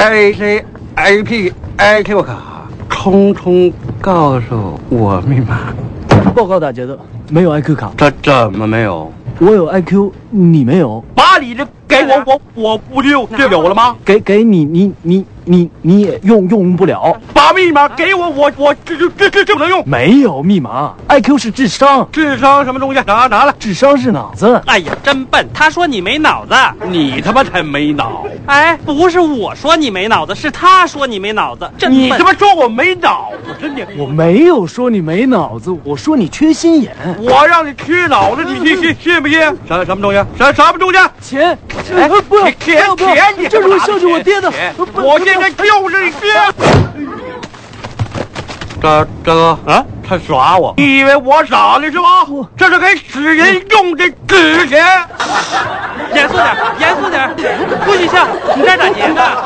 APIQ 卡，匆匆告诉我密码。 报告大姐的，没有 IQ 卡。 这怎么没有？ 我有 IQ， 你没有。 把你的给我不就有了吗？ 给你也用不了。 把密码给我这不能用。 没有密码 ，IQ 是智商。 智商什么东西？拿来。 智商是脑子。 哎呀，真笨！他说你没脑子， 你他妈才没脑！ 哎，不是我说你没脑子，是他说你没脑子。 你他妈说我没脑子，真的！ 我没有说你没脑子，我说你缺心眼。 我让你缺脑子，你信不信？什么东西？什么东西？ 钱！ 哎， 不要钱！你这是我孝敬我爹的。 我现在就是你爹。这个啊，他耍我！你以为我傻呢是吧？这是给死人用的纸钱。 严肃点，不许笑！你这儿打劫呢？